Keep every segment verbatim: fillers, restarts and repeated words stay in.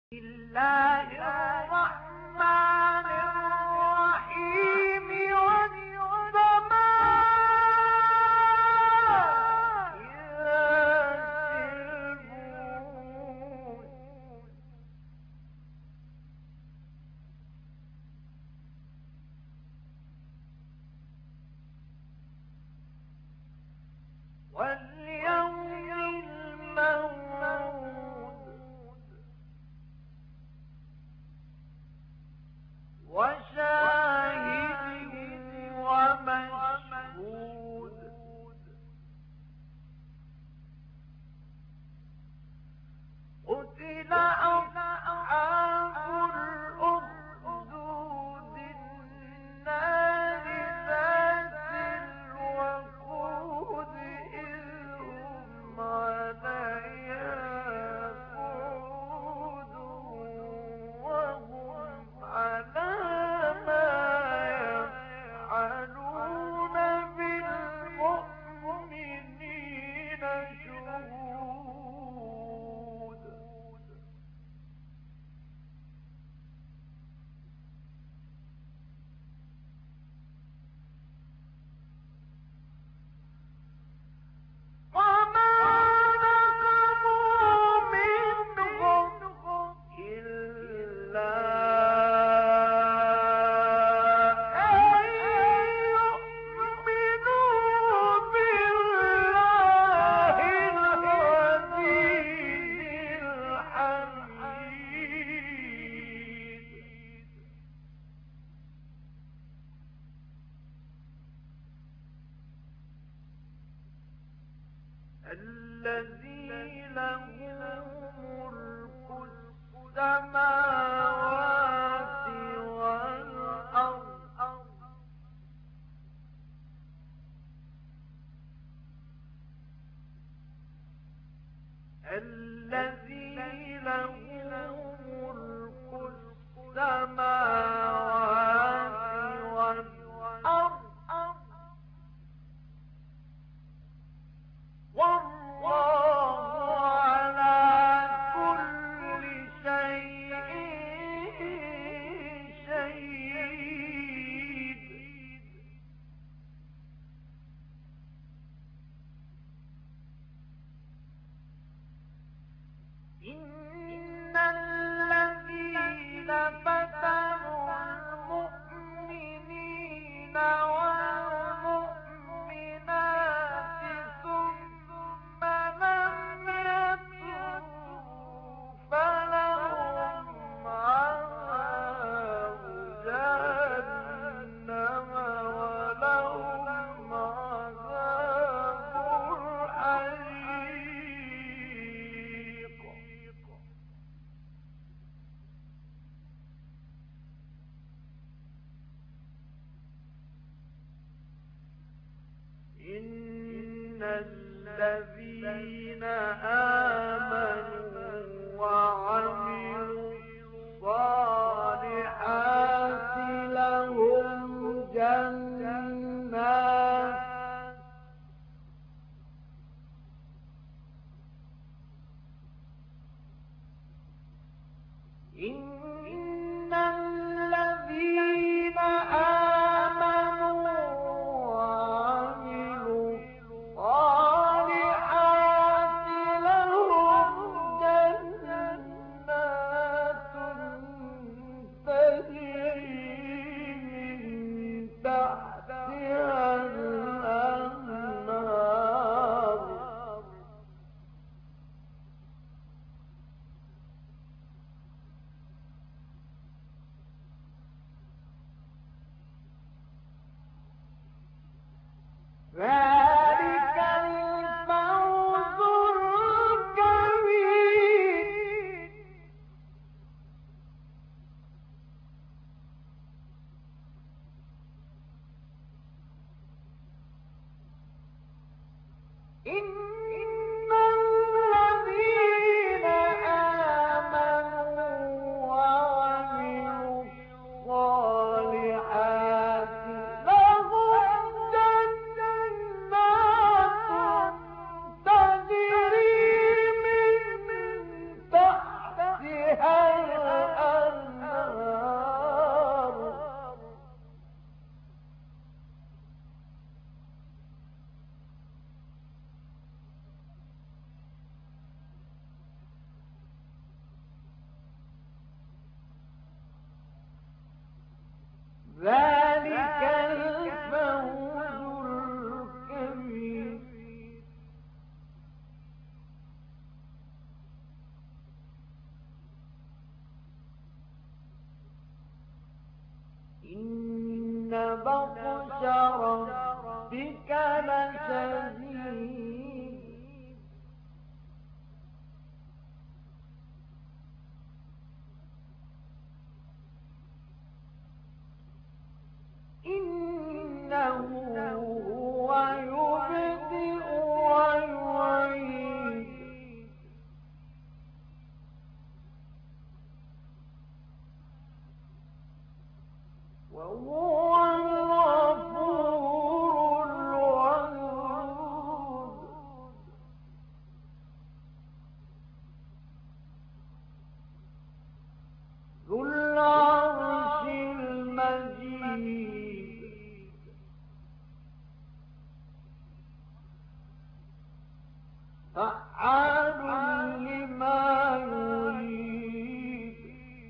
الله الرحمن الرحيم والسماء ذات البروج واليوم الموعود وشاهد ومشهود قتل أصحاب الأخدود النار ذات الوقود إذ هم عليها قعود وهم على ما يفعلون بالمؤمنين شهود وما نقموا منهم إلا أن يؤمنوا بالله العزيز الحميد الذي له ملك السماوات والأرض الذي له ملك السماوات والأرض والله على كل شيء شهيد إن الذين فتنوا المؤمنين والمؤمنات ثم لم يتوبوا فلهم عذاب جهنم ولهم عذاب الحريق إن الذين آمنوا وعملوا الصالحات لهم جنات إن الذين آمنوا وعملوا الصالحات لهم جنات تجري من تحتها الأنهار ذلك الفوز الكبير إن الذين آمنوا وعملوا الصالحات لهم جنات تجري من تحتها ذلك الفوز الكبير. إن بطش ربك لشديد إنه هو يبدئ ويعيد وهو الغفور الودود ذو العرش المجيد فعال لما يريد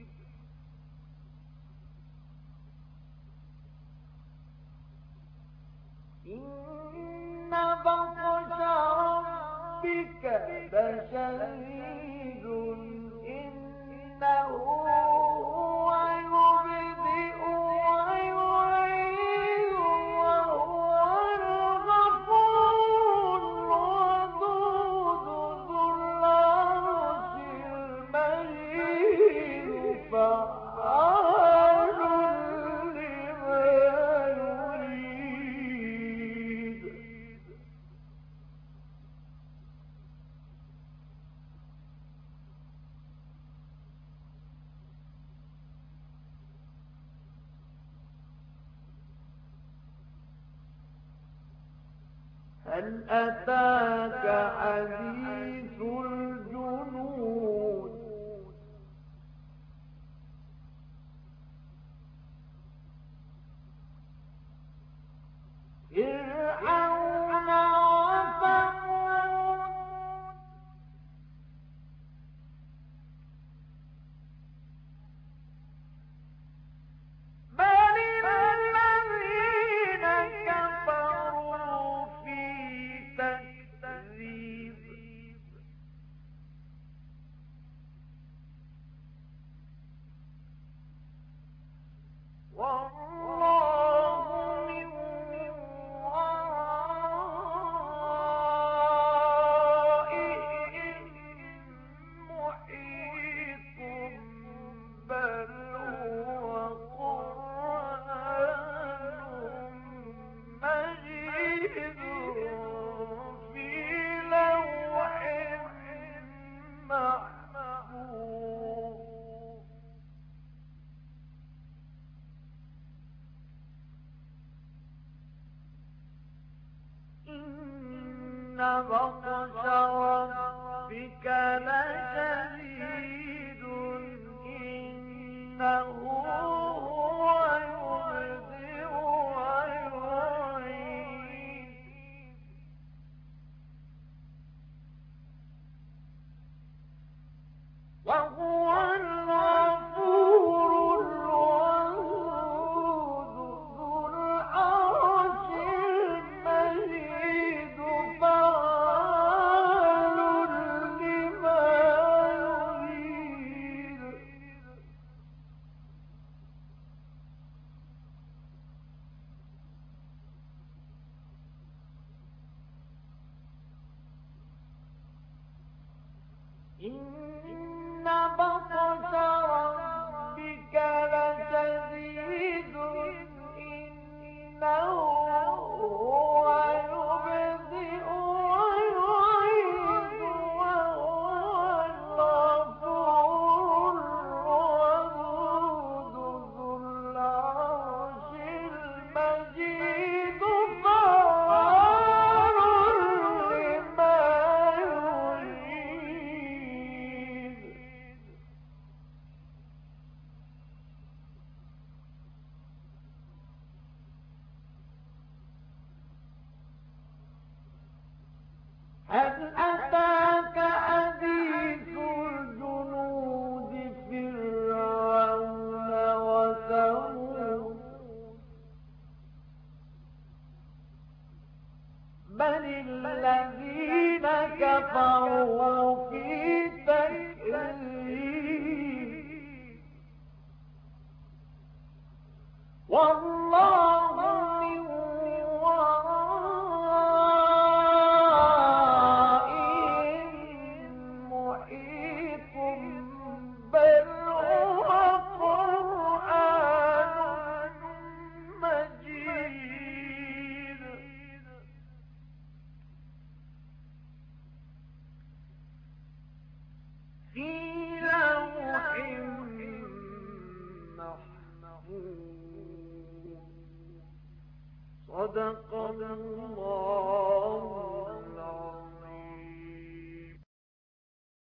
إن بطش ربك لشديد إنه هو يبدئ ويعيد وهو الغفور الودود ذو العرش المجيد فعال لما يريد هل أتاك حديث الجنود فرعون وثمود بل الذين كفروا في تكذيب والله من ورائهم محيط بل هو قرآن مجيد في لوح محفوظ إن بطش ربك لشديد إنه هو يبدئ ويعيد وهو الغفور الودود ذو العرش المجيد فعال لما يريد إن بطش ربك لشديد إنه هو يبدئ ويعيد وهو الغفور الودود ذو العرش المجيد فعال لما يريد هل أتاك حديث الجنود فرعون وثمود بل الذين كفروا في تكذيب والله من ورائهم محيط بل هو قرآن مجيد في لوح محفوظ صدق الله